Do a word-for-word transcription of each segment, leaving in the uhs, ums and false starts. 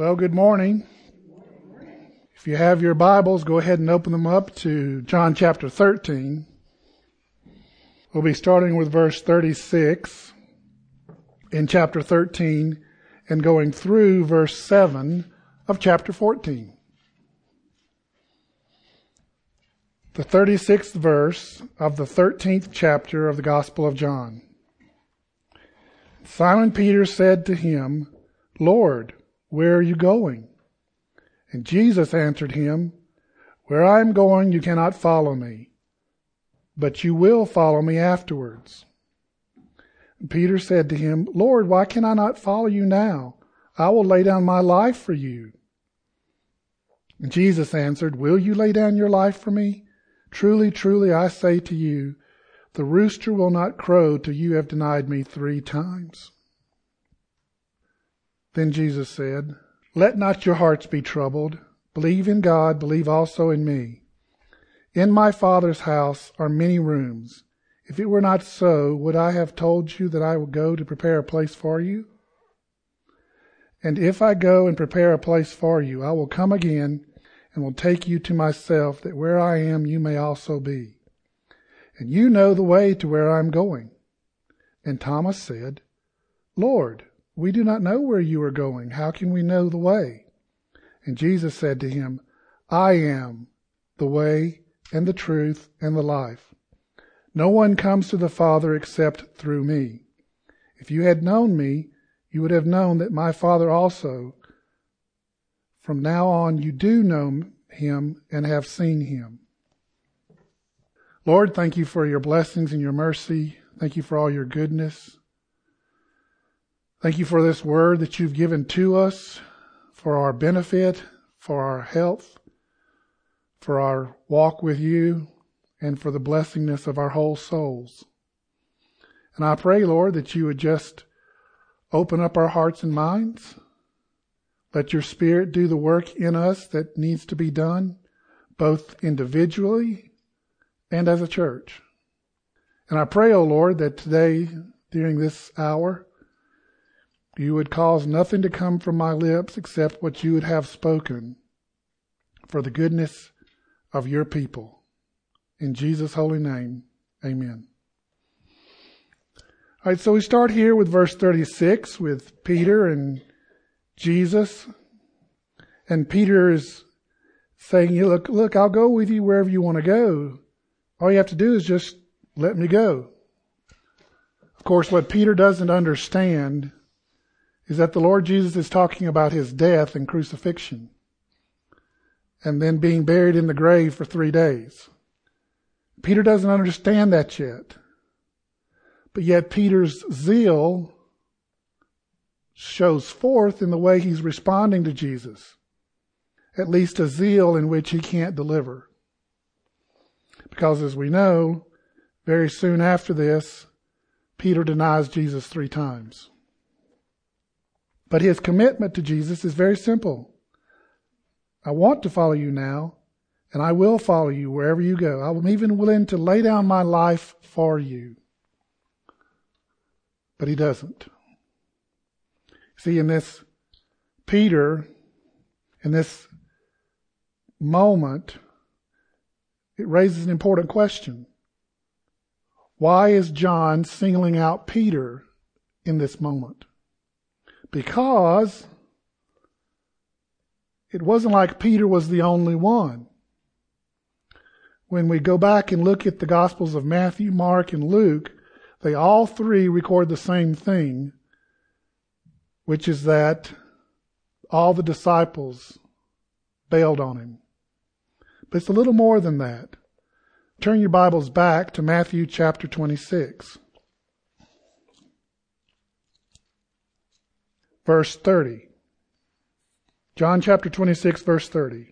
Well, good morning. If you have your Bibles, go ahead and open them up to John chapter thirteen. We'll be starting with verse thirty-six in chapter thirteen and going through verse seven of chapter fourteen. The thirty-sixth verse of the thirteenth chapter of the Gospel of John. Simon Peter said to him, "Lord, where are you going?" And Jesus answered him, "Where I am going you cannot follow me, but you will follow me afterwards." And Peter said to him, "Lord, why can I not follow you now? I will lay down my life for you." And Jesus answered, "Will you lay down your life for me? Truly, truly, I say to you, the rooster will not crow till you have denied me three times." Then Jesus said, "Let not your hearts be troubled. Believe in God, believe also in me. In my Father's house are many rooms. If it were not so, would I have told you that I will go to prepare a place for you? And if I go and prepare a place for you, I will come again and will take you to myself, that where I am you may also be. And you know the way to where I am going." And Thomas said, "Lord, we do not know where you are going. How can we know the way?" And Jesus said to him, "I am the way and the truth and the life. No one comes to the Father except through me. If you had known me, you would have known that my Father also. From now on you do know him and have seen him." Lord, thank you for your blessings and your mercy. Thank you for all your goodness. Thank you for this word that you've given to us for our benefit, for our health, for our walk with you, and for the blessingness of our whole souls. And I pray, Lord, that you would just open up our hearts and minds. Let your Spirit do the work in us that needs to be done, both individually and as a church. And I pray, O Lord, that today, during this hour, you would cause nothing to come from my lips except what you would have spoken for the goodness of your people. In Jesus' holy name, amen. All right, so we start here with verse thirty-six with Peter and Jesus. And Peter is saying, look, look, I'll go with you wherever you want to go. All you have to do is just let me go. Of course, what Peter doesn't understand is that the Lord Jesus is talking about his death and crucifixion and then being buried in the grave for three days. Peter doesn't understand that yet. But yet Peter's zeal shows forth in the way he's responding to Jesus, at least a zeal in which he can't deliver. Because as we know, very soon after this, Peter denies Jesus three times. But his commitment to Jesus is very simple. I want to follow you now, and I will follow you wherever you go. I'm even willing to lay down my life for you. But he doesn't. See, in this Peter, in this moment, it raises an important question. Why is John singling out Peter in this moment? Because it wasn't like Peter was the only one. When we go back and look at the Gospels of Matthew, Mark, and Luke, they all three record the same thing, which is that all the disciples bailed on him. But it's a little more than that. Turn your Bibles back to Matthew chapter twenty-six. Verse thirty. John chapter twenty-six, verse thirty.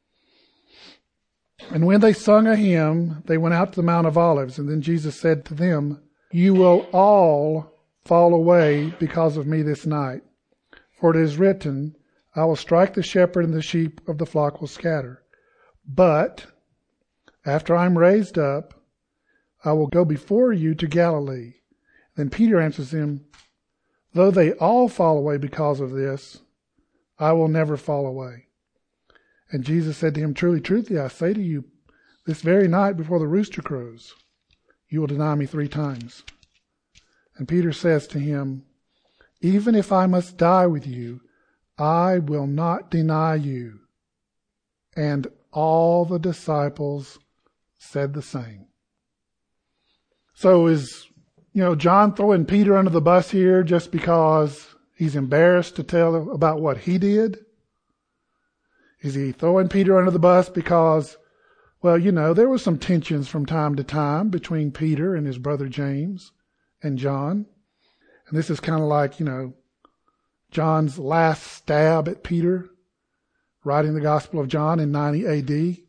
And when they sung a hymn, they went out to the Mount of Olives. And then Jesus said to them, "You will all fall away because of me this night. For it is written, I will strike the shepherd and the sheep of the flock will scatter. But after I am raised up, I will go before you to Galilee." Then Peter answers him, "Though they all fall away because of this, I will never fall away. And Jesus said to him, truly, truly, I say to you, this very night before the rooster crows, you will deny me three times. And Peter says to him, even if I must die with you, I will not deny you. And all the disciples said the same. So is, you know, John throwing Peter under the bus here just because he's embarrassed to tell about what he did? Is he throwing Peter under the bus because, well, you know, there were some tensions from time to time between Peter and his brother James and John. And this is kind of like, you know, John's last stab at Peter, writing the Gospel of John in ninety A D.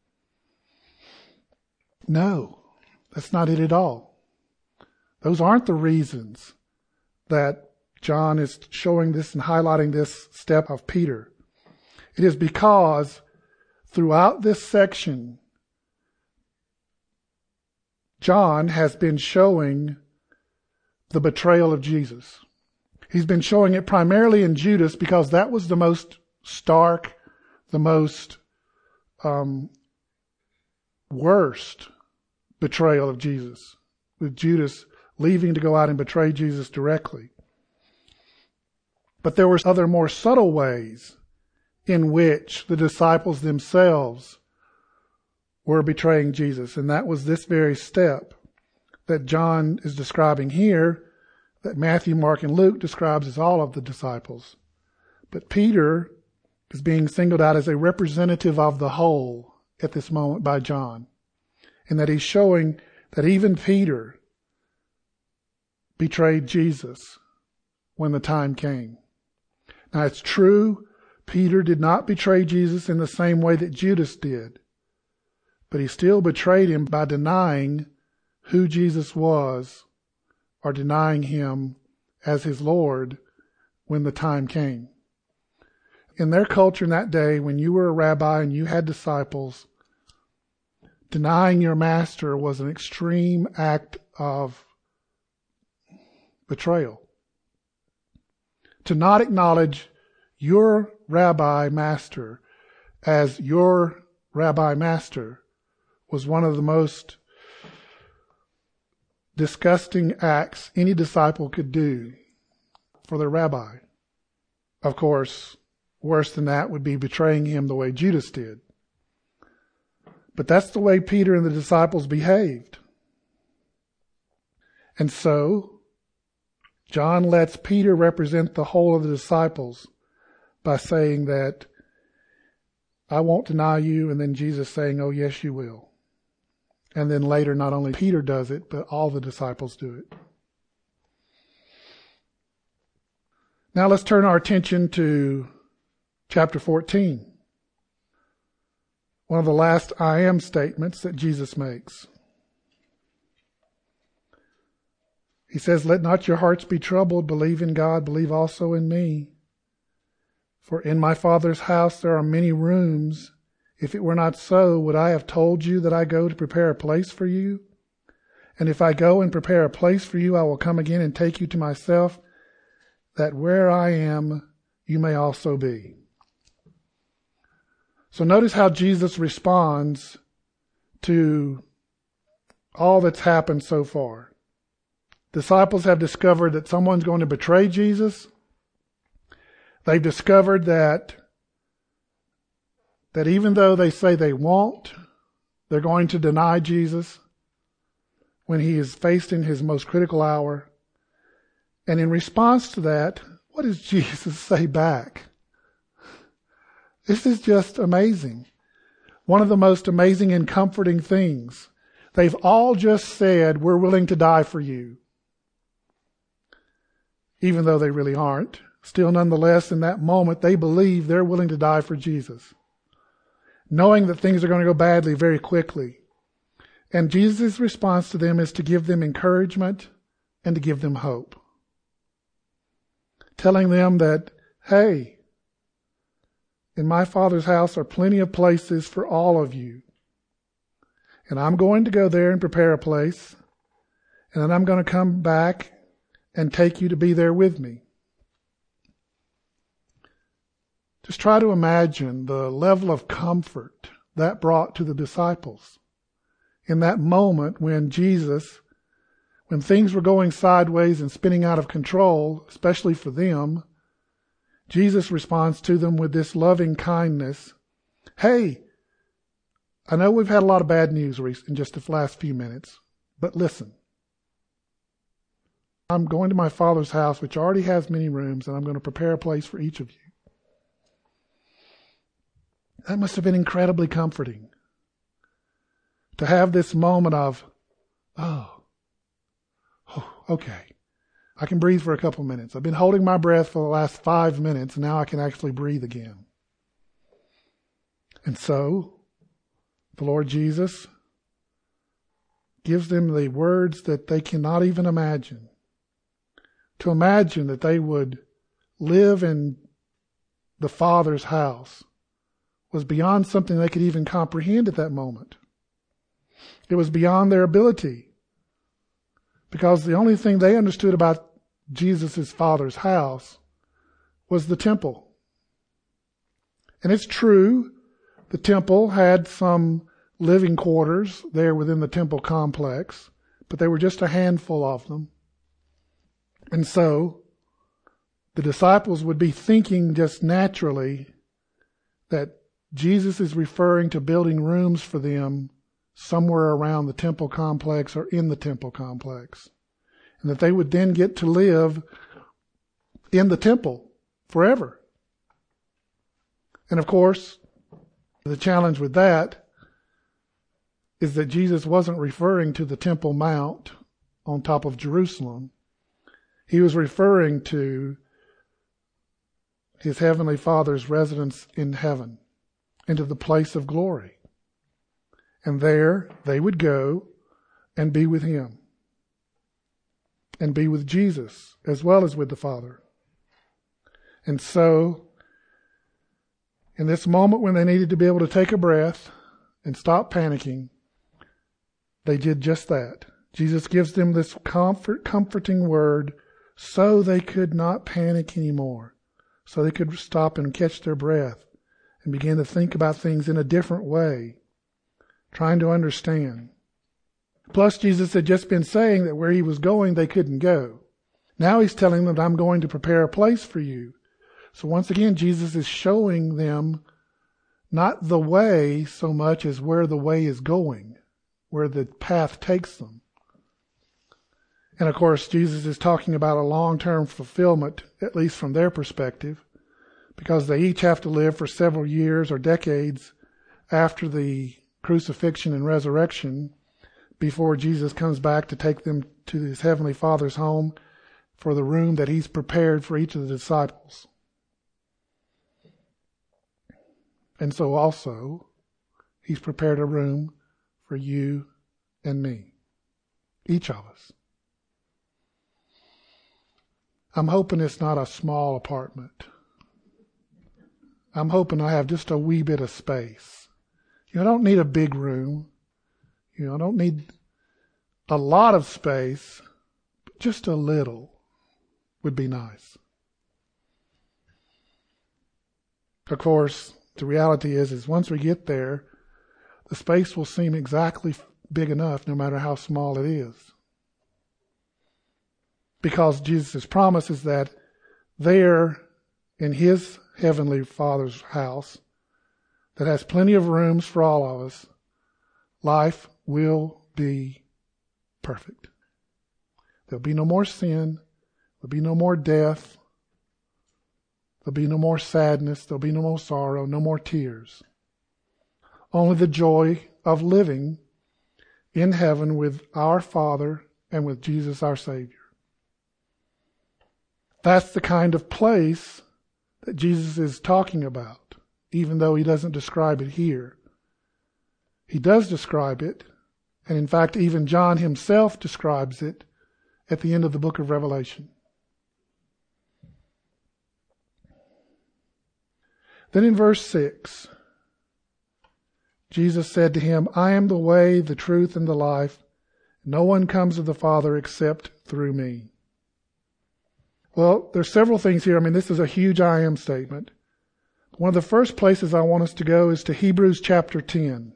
No, that's not it at all. Those aren't the reasons that John is showing this and highlighting this step of Peter. It is because throughout this section, John has been showing the betrayal of Jesus. He's been showing it primarily in Judas because that was the most stark, the most um, worst betrayal of Jesus, with Judas leaving to go out and betray Jesus directly. But there were other more subtle ways in which the disciples themselves were betraying Jesus. And that was this very step that John is describing here, that Matthew, Mark, and Luke describes as all of the disciples. But Peter is being singled out as a representative of the whole at this moment by John. And that he's showing that even Peter betrayed Jesus when the time came. Now it's true, Peter did not betray Jesus in the same way that Judas did. But he still betrayed him by denying who Jesus was, or denying him as his Lord when the time came. In their culture in that day, when you were a rabbi and you had disciples, denying your master was an extreme act of betrayal. To not acknowledge your rabbi master as your rabbi master was one of the most disgusting acts any disciple could do for their rabbi. Of course, worse than that would be betraying him the way Judas did. But that's the way Peter and the disciples behaved. And so, John lets Peter represent the whole of the disciples by saying that, I won't deny you, and then Jesus saying, oh yes you will. And then later, not only Peter does it, but all the disciples do it. Now let's turn our attention to chapter fourteen. One of the last I am statements that Jesus makes. He says, let not your hearts be troubled. Believe in God. Believe also in me. For in my Father's house there are many rooms. If it were not so, would I have told you that I go to prepare a place for you? And if I go and prepare a place for you, I will come again and take you to myself, that where I am, you may also be. So notice how Jesus responds to all that's happened so far. Disciples have discovered that someone's going to betray Jesus. They've discovered that that even though they say they won't, they're going to deny Jesus when he is faced in his most critical hour. And in response to that, what does Jesus say back? This is just amazing. One of the most amazing and comforting things. They've all just said, we're willing to die for you. Even though they really aren't. Still, nonetheless, in that moment, they believe they're willing to die for Jesus, knowing that things are going to go badly very quickly. And Jesus' response to them is to give them encouragement and to give them hope. Telling them that, hey, in my Father's house are plenty of places for all of you. And I'm going to go there and prepare a place. And then I'm going to come back and take you to be there with me. Just try to imagine the level of comfort that brought to the disciples. In that moment when Jesus, when things were going sideways and spinning out of control, especially for them, Jesus responds to them with this loving kindness. Hey, I know we've had a lot of bad news in just the last few minutes, but listen. I'm going to my Father's house, which already has many rooms, and I'm going to prepare a place for each of you. That must have been incredibly comforting. To have this moment of, oh, oh, okay, I can breathe for a couple minutes. I've been holding my breath for the last five minutes, and now I can actually breathe again. And so, the Lord Jesus gives them the words that they cannot even imagine. To imagine that they would live in the Father's house was beyond something they could even comprehend at that moment. It was beyond their ability, because the only thing they understood about Jesus' Father's house was the temple. And it's true, the temple had some living quarters there within the temple complex, but they were just a handful of them. And so the disciples would be thinking just naturally that Jesus is referring to building rooms for them somewhere around the temple complex or in the temple complex, and that they would then get to live in the temple forever. And of course, the challenge with that is that Jesus wasn't referring to the Temple Mount on top of Jerusalem. He was referring to his heavenly Father's residence in heaven, into the place of glory. And there they would go and be with him, and be with Jesus as well as with the Father. And so, in this moment when they needed to be able to take a breath and stop panicking, they did just that. Jesus gives them this comfort, comforting word so they could not panic anymore, so they could stop and catch their breath and begin to think about things in a different way, trying to understand. Plus, Jesus had just been saying that where he was going, they couldn't go. Now he's telling them, I'm going to prepare a place for you. So once again, Jesus is showing them not the way so much as where the way is going, where the path takes them. And of course, Jesus is talking about a long-term fulfillment, at least from their perspective, because they each have to live for several years or decades after the crucifixion and resurrection before Jesus comes back to take them to his heavenly Father's home for the room that he's prepared for each of the disciples. And so also, he's prepared a room for you and me, each of us. I'm hoping it's not a small apartment. I'm hoping I have just a wee bit of space. You know, I don't need a big room. You know, I don't need a lot of space, but just a little would be nice. Of course, the reality is, is once we get there, the space will seem exactly big enough no matter how small it is. Because Jesus' promise is that there in his heavenly Father's house that has plenty of rooms for all of us, life will be perfect. There'll be no more sin. There'll be no more death. There'll be no more sadness. There'll be no more sorrow, no more tears. Only the joy of living in heaven with our Father and with Jesus our Savior. That's the kind of place that Jesus is talking about, even though he doesn't describe it here. He does describe it, and in fact, even John himself describes it at the end of the book of Revelation. Then in verse six, Jesus said to him, I am the way, the truth, and the life. No one comes to the Father except through me. Well, there's several things here. I mean, this is a huge I am statement. One of the first places I want us to go is to Hebrews chapter ten.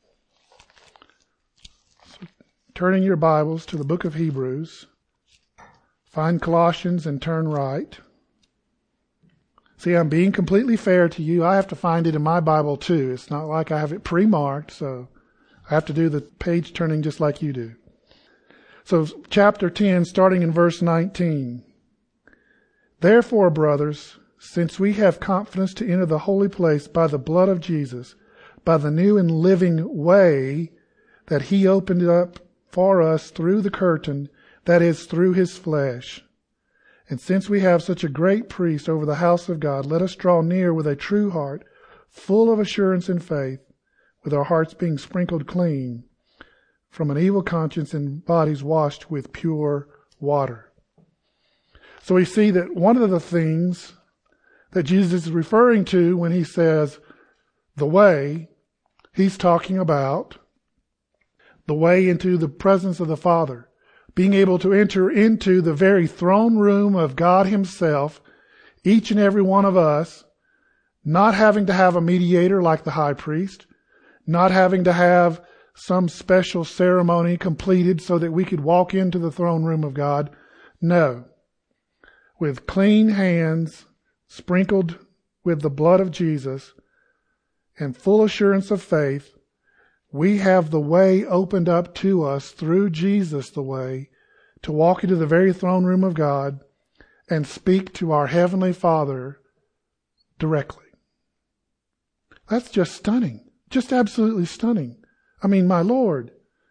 So, turning your Bibles to the book of Hebrews, find Colossians and turn right. See, I'm being completely fair to you. I have to find it in my Bible too. It's not like I have it pre-marked, so I have to do the page turning just like you do. So chapter ten, starting in verse nineteen. Therefore, brothers, since we have confidence to enter the holy place by the blood of Jesus, by the new and living way that he opened up for us through the curtain, that is, through his flesh. And since we have such a great priest over the house of God, let us draw near with a true heart, full of assurance and faith, with our hearts being sprinkled clean from an evil conscience and bodies washed with pure water. So we see that one of the things that Jesus is referring to when he says the way, he's talking about the way into the presence of the Father. Being able to enter into the very throne room of God himself, each and every one of us, not having to have a mediator like the high priest, not having to have some special ceremony completed so that we could walk into the throne room of God. No. With clean hands, sprinkled with the blood of Jesus, and full assurance of faith, we have the way opened up to us through Jesus, the way to walk into the very throne room of God and speak to our Heavenly Father directly. That's just stunning. Just absolutely stunning. I mean, my Lord.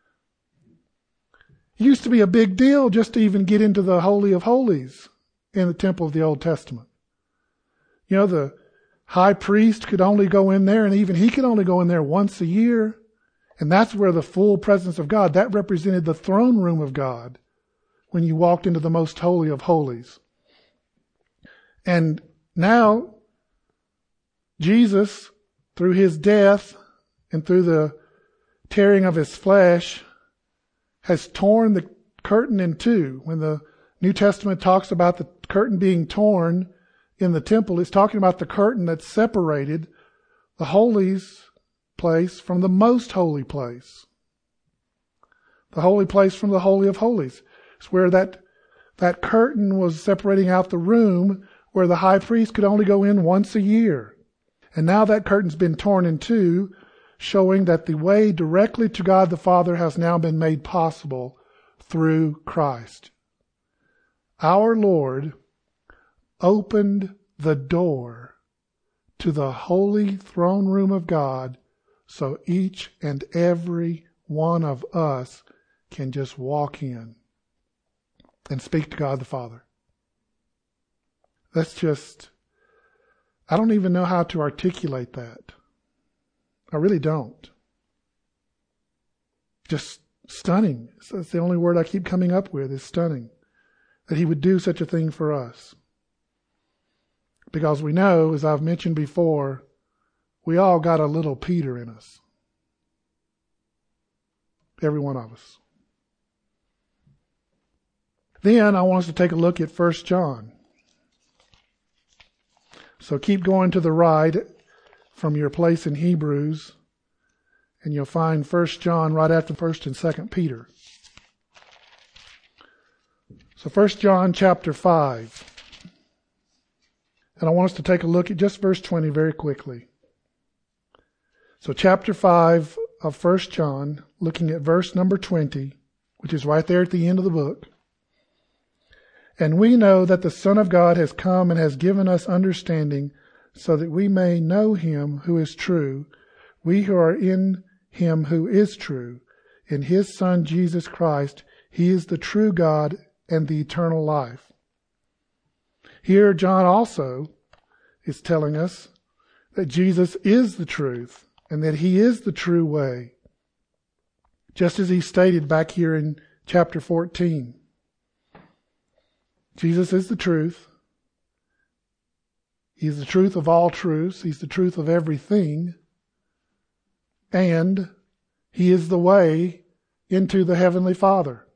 It used to be a big deal just to even get into the Holy of Holies in the temple of the Old Testament. You know, the high priest could only go in there, and even he could only go in there once a year. And that's where the full presence of God, that represented the throne room of God when you walked into the most holy of holies. And now, Jesus, through his death and through the tearing of his flesh, has torn the curtain in two. When the New Testament talks about the curtain being torn in the temple, it's talking about the curtain that separated the holies place from the most holy place. The holy place from the Holy of Holies. It's where that, that curtain was separating out the room where the high priest could only go in once a year. And now that curtain's been torn in two, showing that the way directly to God the Father has now been made possible through Christ. Our Lord opened the door to the holy throne room of God so each and every one of us can just walk in and speak to God the Father. That's just, I don't even know how to articulate that. I really don't. Just stunning. That's the only word I keep coming up with, is stunning. That he would do such a thing for us. Because we know, as I've mentioned before, we all got a little Peter in us. Every one of us. Then I want us to take a look at First John. So keep going to the right from your place in Hebrews, and you'll find First John right after First and Second Peter. So First John chapter five. And I want us to take a look at just verse twenty very quickly. So chapter five of First John, looking at verse number twenty, which is right there at the end of the book. And we know that the Son of God has come and has given us understanding so that we may know him who is true, we who are in him who is true, in his Son Jesus Christ. He is the true God and the eternal life. Here John also is telling us that Jesus is the truth and that he is the true way, just as he stated back here in chapter fourteen. Jesus is the truth. He's the truth of all truths. He's the truth of everything. And he is the way into the Heavenly Father.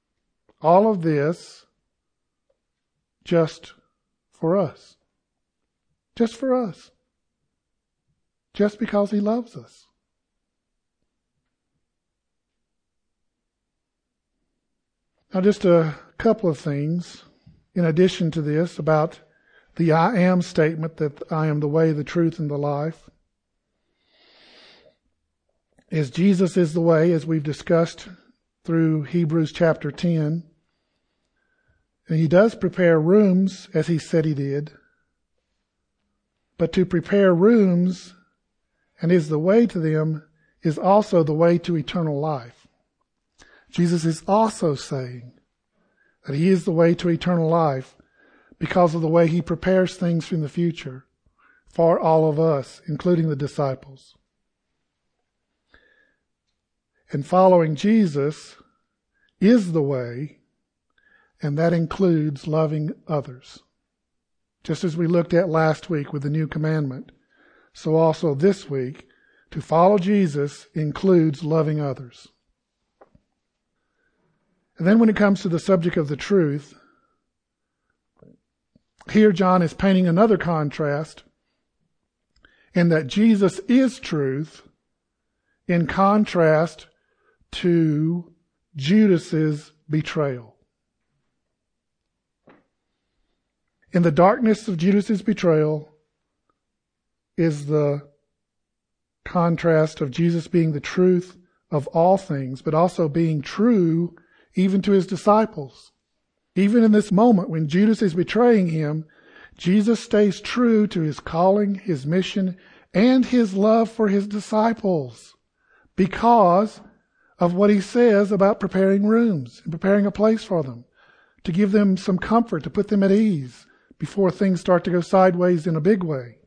All of this just for us. Just for us. Just because he loves us. Now, just a couple of things in addition to this about the I am statement that I am the way, the truth, and the life. Is Jesus is the way, as we've discussed through Hebrews chapter ten. And he does prepare rooms, as he said he did. But to prepare rooms, and is the way to them, is also the way to eternal life. Jesus is also saying that he is the way to eternal life because of the way he prepares things in the future for all of us, including the disciples. And following Jesus is the way, and that includes loving others. Just as we looked at last week with the new commandment, so also this week, to follow Jesus includes loving others. And then when it comes to the subject of the truth, here John is painting another contrast in that Jesus is truth in contrast to Judas's betrayal. In the darkness of Judas's betrayal is the contrast of Jesus being the truth of all things, but also being true even to his disciples. Even in this moment when Judas is betraying him, Jesus stays true to his calling, his mission, and his love for his disciples because of what he says about preparing rooms and preparing a place for them, to give them some comfort, to put them at ease before things start to go sideways in a big way.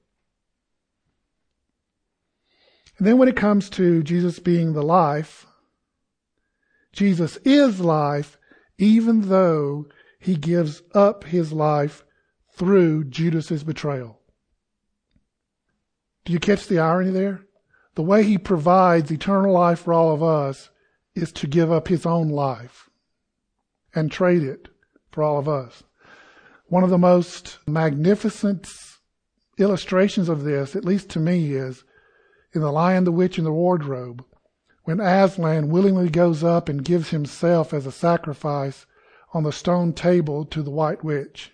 And then when it comes to Jesus being the life, Jesus is life even though he gives up his life through Judas's betrayal. Do you catch the irony there? The way he provides eternal life for all of us is to give up his own life and trade it for all of us. One of the most magnificent illustrations of this, at least to me, is in The Lion, the Witch, and the Wardrobe, when Aslan willingly goes up and gives himself as a sacrifice on the stone table to the White Witch.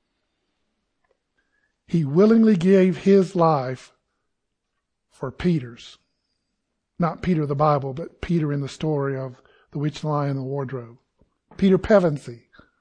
He willingly gave his life for Peter's. Not Peter the Bible, but Peter in the story of The Witch, the Lion, and the Wardrobe. Peter Pevensey.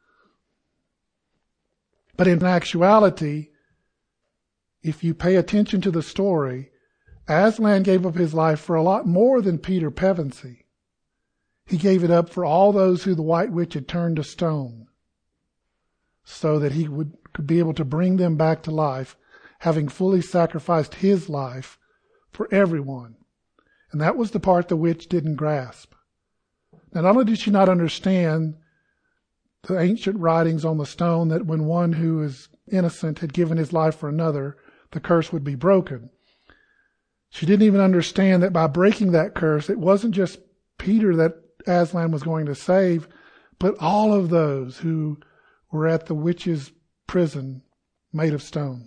But in actuality, if you pay attention to the story, Aslan gave up his life for a lot more than Peter Pevensey. He gave it up for all those who the White Witch had turned to stone, so that he would could be able to bring them back to life, having fully sacrificed his life for everyone. And that was the part the witch didn't grasp. Now, not only did she not understand the ancient writings on the stone that when one who is innocent had given his life for another, the curse would be broken. She didn't even understand that by breaking that curse, it wasn't just Peter that Aslan was going to save, but all of those who were at the witch's prison made of stone.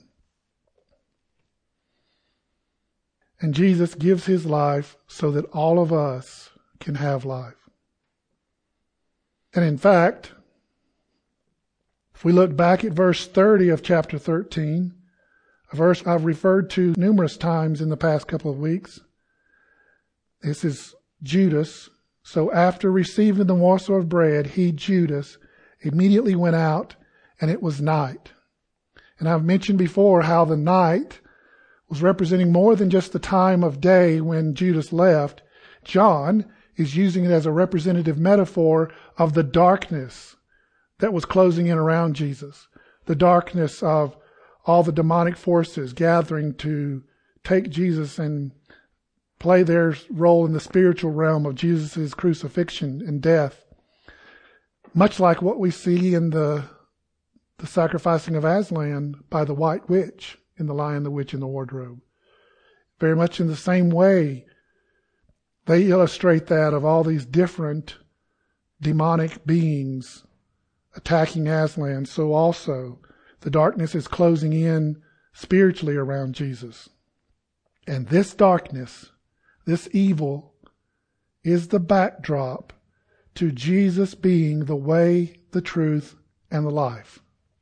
And Jesus gives his life so that all of us can have life. And in fact, if we look back at verse thirty of chapter thirteen, a verse I've referred to numerous times in the past couple of weeks, this is Judas. So after receiving the morsel of bread, he, Judas, immediately went out, and it was night. And I've mentioned before how the night was representing more than just the time of day when Judas left. John is using it as a representative metaphor of the darkness that was closing in around Jesus. The darkness of all the demonic forces gathering to take Jesus and play their role in the spiritual realm of Jesus' crucifixion and death. Much like what we see in the, the sacrificing of Aslan by the White Witch in The Lion, the Witch, and the Wardrobe. Very much in the same way, they illustrate that of all these different demonic beings attacking Aslan. So also, the darkness is closing in spiritually around Jesus. And this darkness, this evil, is the backdrop to Jesus being the way, the truth, and the life.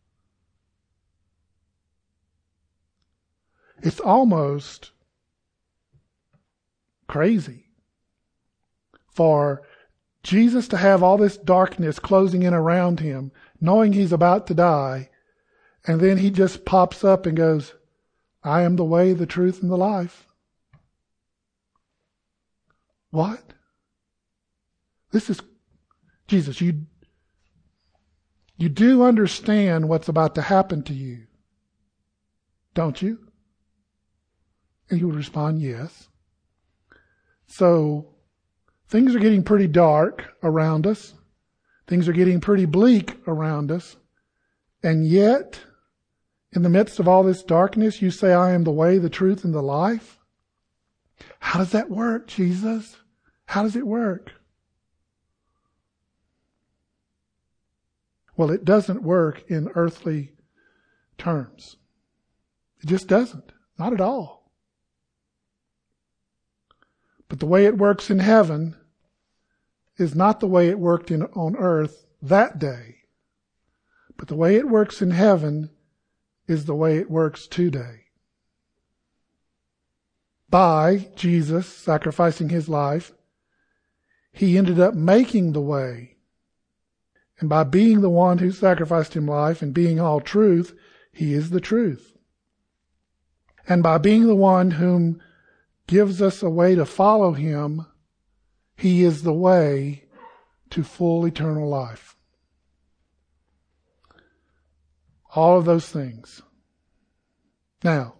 It's almost crazy for Jesus to have all this darkness closing in around him, knowing he's about to die, and then he just pops up and goes, I am the way, the truth, and the life. What? This is, Jesus, you, you do understand what's about to happen to you, don't you? And he would respond, yes. So, things are getting pretty dark around us. Things are getting pretty bleak around us. And yet, in the midst of all this darkness, you say, I am the way, the truth, and the life? How does that work, Jesus? How does it work? Well, it doesn't work in earthly terms. It just doesn't. Not at all. But the way it works in heaven is not the way it worked in, on earth that day. But the way it works in heaven is the way it works today. By Jesus sacrificing his life, he ended up making the way. And by being the one who sacrificed his life and being all truth, he is the truth. And by being the one whom gives us a way to follow him, he is the way to full eternal life. All of those things. Now,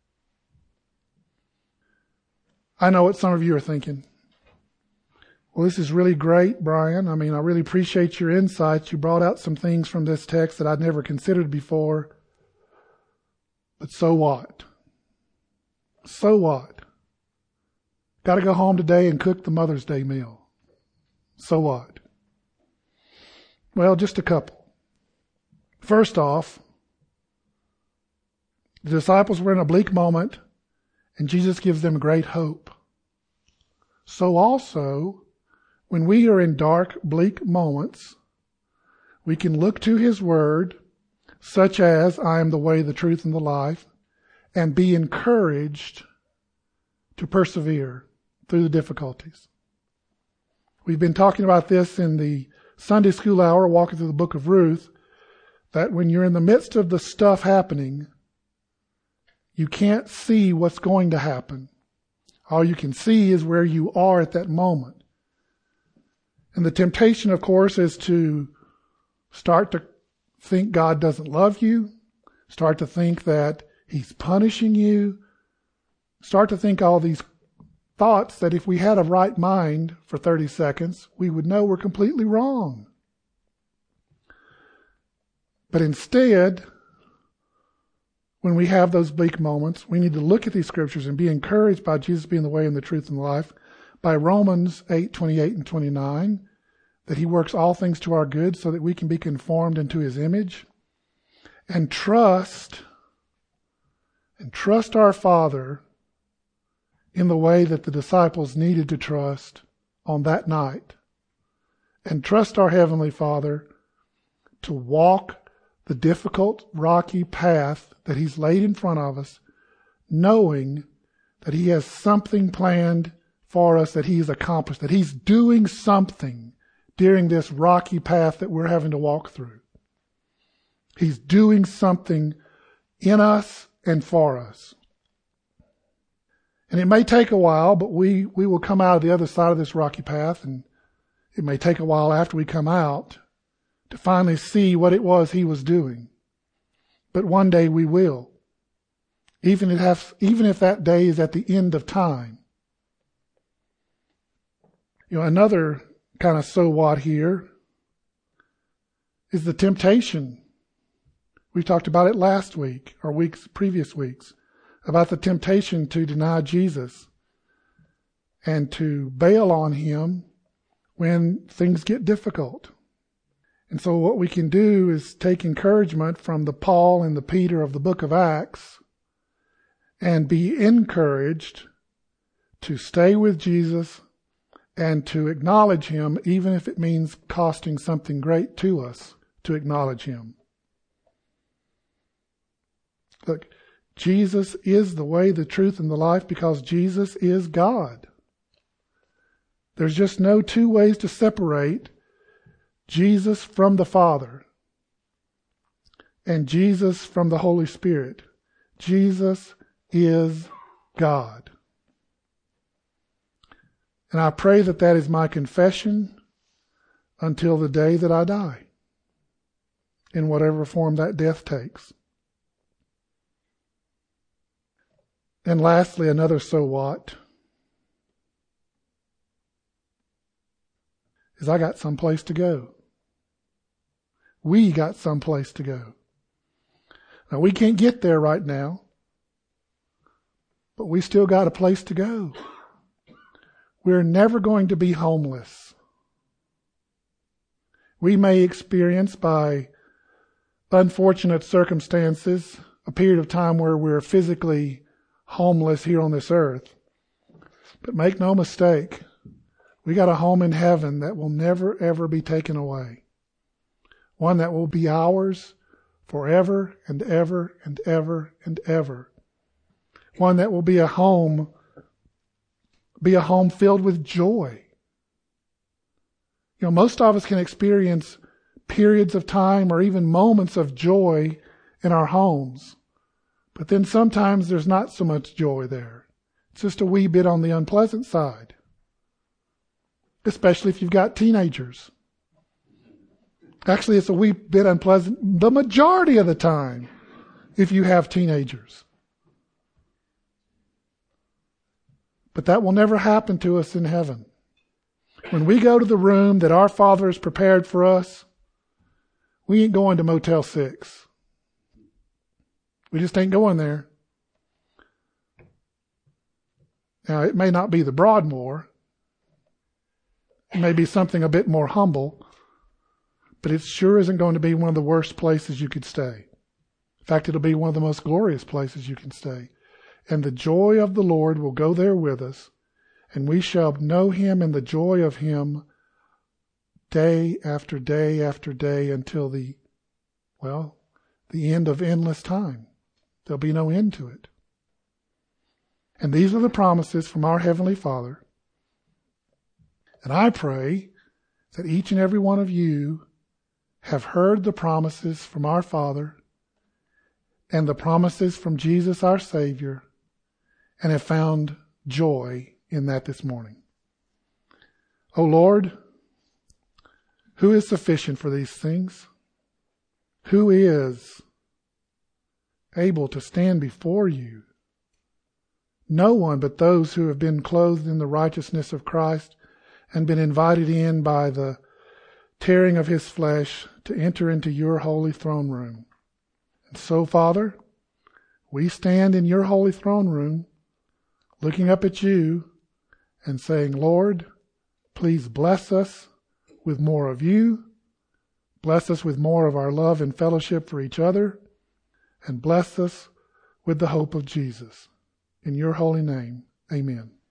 I know what some of you are thinking. Well, this is really great, Brian. I mean, I really appreciate your insights. You brought out some things from this text that I'd never considered before. But so what? So what? Got to go home today and cook the Mother's Day meal. So what? Well, just a couple. First off, the disciples were in a bleak moment, and Jesus gives them great hope. So also, when we are in dark, bleak moments, we can look to his word, such as, I am the way, the truth, and the life, and be encouraged to persevere through the difficulties. We've been talking about this in the Sunday school hour, walking through the book of Ruth, that when you're in the midst of the stuff happening, you can't see what's going to happen. All you can see is where you are at that moment. And the temptation, of course, is to start to think God doesn't love you, start to think that he's punishing you, start to think all these thoughts that if we had a right mind for thirty seconds, we would know we're completely wrong. But instead, when we have those bleak moments, we need to look at these scriptures and be encouraged by Jesus being the way and the truth and the life, by Romans eight, twenty-eight and twenty-nine, that he works all things to our good so that we can be conformed into his image, and trust, and trust our Father in the way that the disciples needed to trust on that night, and trust our Heavenly Father to walk the difficult, rocky path that he's laid in front of us, knowing that he has something planned for us, that he's accomplished, that he's doing something during this rocky path that we're having to walk through. He's doing something in us and for us. And it may take a while, but we, we will come out of the other side of this rocky path, and it may take a while after we come out to finally see what it was he was doing. But one day we will. Even if, have, even if that day is at the end of time. You know, another kind of so what here is the temptation. We talked about it last week, or weeks, previous weeks, about the temptation to deny Jesus and to bail on him when things get difficult. And so what we can do is take encouragement from the Paul and the Peter of the book of Acts and be encouraged to stay with Jesus and to acknowledge him, even if it means costing something great to us to acknowledge him. Look, Jesus is the way, the truth, and the life because Jesus is God. There's just no two ways to separate Jesus from the Father and Jesus from the Holy Spirit. Jesus is God. And I pray that that is my confession until the day that I die, in whatever form that death takes. And lastly, another so what is I got someplace to go. We got someplace to go. Now, we can't get there right now, but we still got a place to go. We're never going to be homeless. We may experience, by unfortunate circumstances, a period of time where we're physically homeless here on this earth. But make no mistake, we got a home in heaven that will never, ever be taken away. One that will be ours forever and ever and ever and ever. One that will be a home, be a home filled with joy. You know, most of us can experience periods of time or even moments of joy in our homes. But then sometimes there's not so much joy there. It's just a wee bit on the unpleasant side. Especially if you've got teenagers. Actually, it's a wee bit unpleasant the majority of the time if you have teenagers. But that will never happen to us in heaven. When we go to the room that our Father has prepared for us, we ain't going to Motel six. We just ain't going there. Now, it may not be the Broadmoor. It may be something a bit more humble, but it sure isn't going to be one of the worst places you could stay. In fact, it'll be one of the most glorious places you can stay. And the joy of the Lord will go there with us, and we shall know him in the joy of him day after day after day until the, well, the end of endless time. There'll be no end to it. And these are the promises from our Heavenly Father. And I pray that each and every one of you have heard the promises from our Father and the promises from Jesus our Savior and have found joy in that this morning. O Lord, who is sufficient for these things? Who is able to stand before you? No one but those who have been clothed in the righteousness of Christ and been invited in by the tearing of his flesh to enter into your holy throne room. And so, Father, we stand in your holy throne room looking up at you and saying, Lord, please bless us with more of you. Bless us with more of our love and fellowship for each other. And bless us with the hope of Jesus. In your holy name, amen.